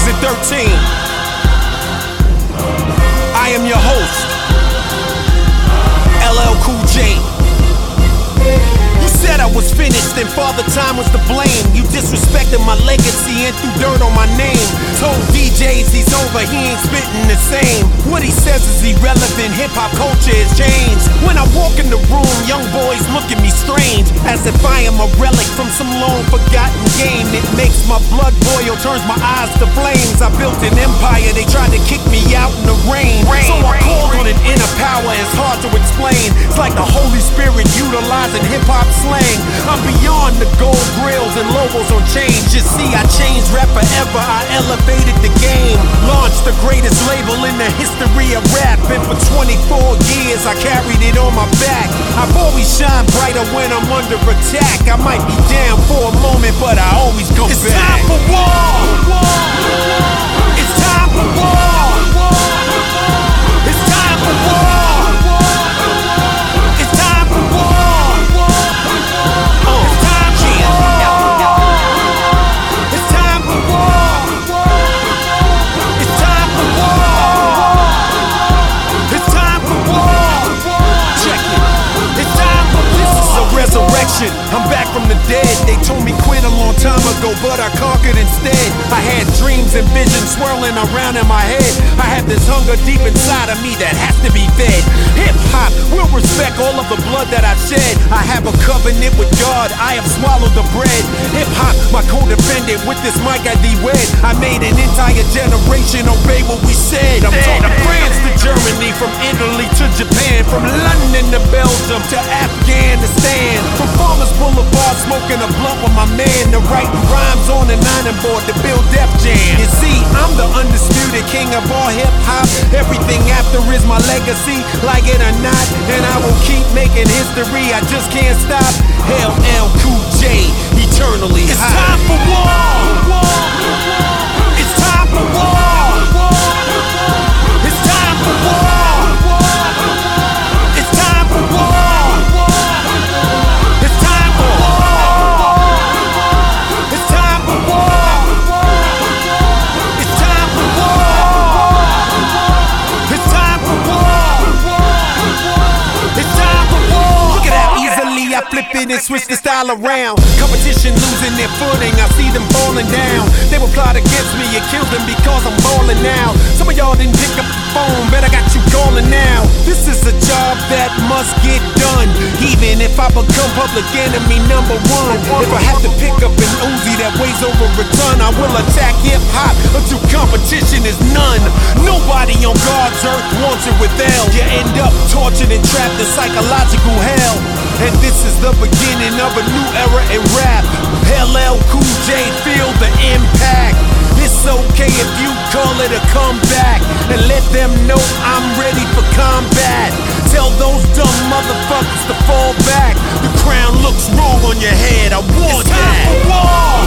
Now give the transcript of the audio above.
2013. I am your host, LL Cool J. You said I was finished and Father Time was to blame. You disrespected my legacy and threw dirt on my name. Told DJs he's over, he ain't spitting the same. What he says is irrelevant, hip-hop culture has changed. When I walk in the room, young boys look at me strange, as if I am a relic from some long-forgotten game. It makes my blood boil, turns my eyes to flames. I built an empire, they tried to kick me out in the rain. So I called on an inner power, it's hard to explain. It's like the Holy Spirit utilizing hip-hop slang. I'm beyond the gold grills and logos on chains. You see, I changed rap forever, I elevated the game. Launched the greatest label in the history of rap, and for 24 years I carried it on my back. I've always shined brighter when I'm under attack. I might be down for a moment, but I always come back. It's time for war! It's time for war! It's time for war! It's time for war! It's time for war! It's time for war! It's time for war! It's time for war! Check it. It's time for war! This is a resurrection. I'm back from the dead. They told me quit a long time ago, but I conquered instead. I had dreams and visions swirling around in my head. I have this hunger deep inside of me that has to be fed. Hip-hop will respect all of the blood that I've shed. I have a covenant with God, I have swallowed the bread. Hip-hop, my co-defendant, with this mic I de-wed. I made an entire generation obey what we said. I'm talking France to Germany, from Italy to Japan, from London to Belgium to Afghanistan. From Farmers Boulevard, smoking a blunt with my man, to writing rhymes on the 9 board to build Def Jam. You see, I'm the undisputed king of all hip-hop. Everything after is my legacy, like it or not, and I will keep making history, I just can't stop. LL Cool J, eternally high. It's time for war! It's time for war! It's time for war! It's time for war! It's time for war! It's time for war! It's time for war! It's time for war! It's time for war! Look at how easily I flip it and switch the style around. Competition losing their footing, I see them falling down. They will plot against me, it kills them because I'm balling now. Some of y'all didn't pick up the phone, but I got you calling now. This is a job that must get done, even if I become public enemy number one. If I have to pick up an Uzi that weighs over a ton, I will attack hip-hop until competition is none. Nobody on God's earth wants it with L. You end up tortured and trapped in psychological hell. And this is the beginning of a new era in rap. LL Cool J, feel the impact. It's okay if you call it a comeback, and let them know I'm ready for combat. Tell those dumb motherfuckers to fall back. The crown looks wrong on your head, I want that. It's time for war!